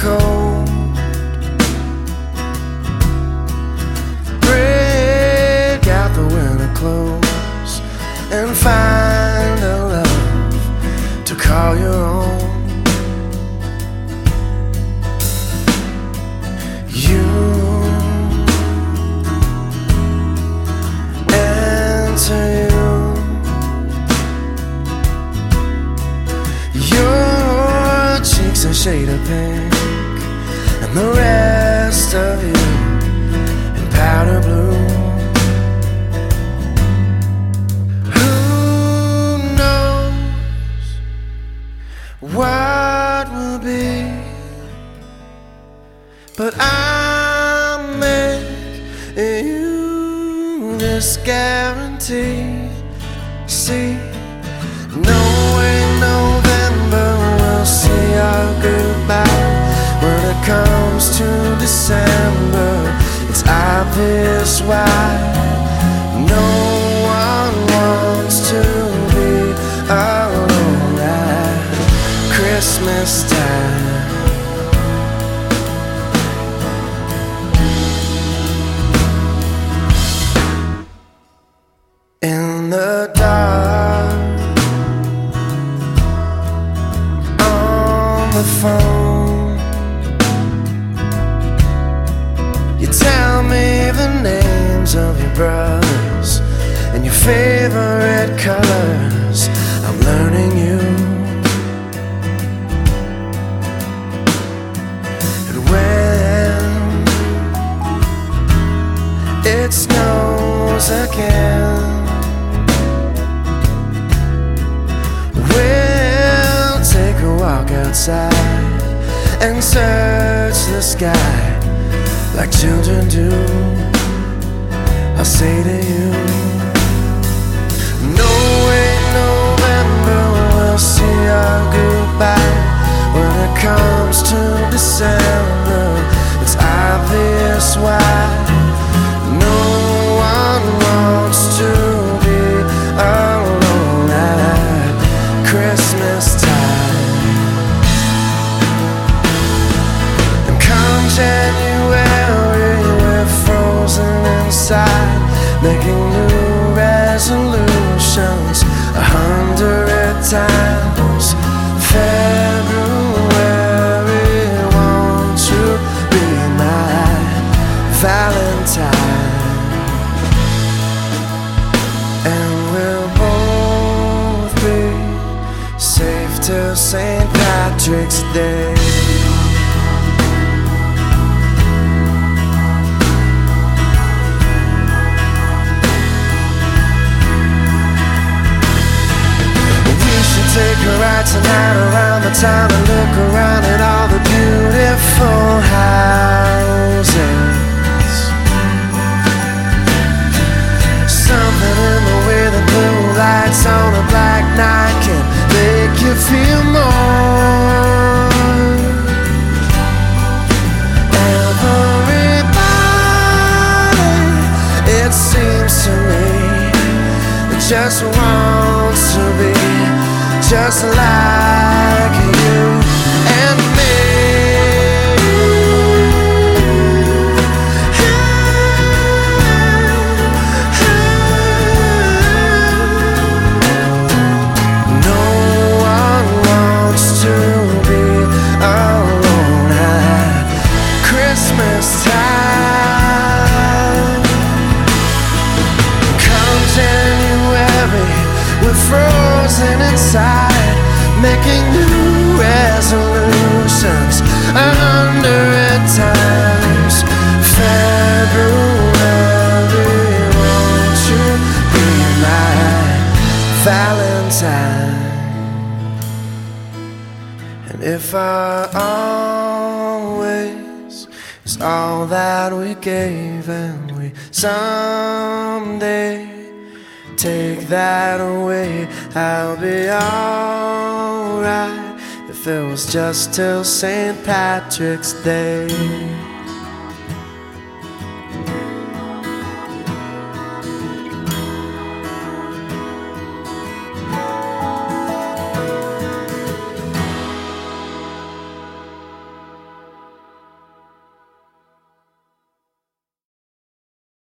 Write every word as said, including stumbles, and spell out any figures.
cold. Break out the winter clothes and find a love to call your own. You answer you. Your cheeks a shade of pink, and the rest of you in powder blue. Who knows what will be, but I'll make you this guarantee. See, no way November will see our goodbye. When it comes to December, it's obvious why no one wants to be alone at Christmas time. In the dark, on the phone, you tell me the names of your brothers and your favorite colors. I'm learning you. And when it snows again, we'll take a walk outside and search the sky like children do. I'll say to you, no way November will see our goodbye. When it comes to December, it's obvious why no one wants to be alone at Christmas time. And come January, we're frozen inside, making new resolutions a hundred times. February, won't you be my Valentine? And we'll both be safe till Saint Patrick's Day. Take a ride tonight around the town and look around at all the beautiful houses. Something in the way the blue lights on a black night can make you feel more. Everybody, it seems to me, just wants to be just like you and me. No one wants to be alone at Christmas time. Come January, we're frozen inside, making new resolutions a hundred times. February, won't you be my Valentine? And if our always is all that we gave, and we someday take that away, I'll be alright if it was just till Saint Patrick's Day.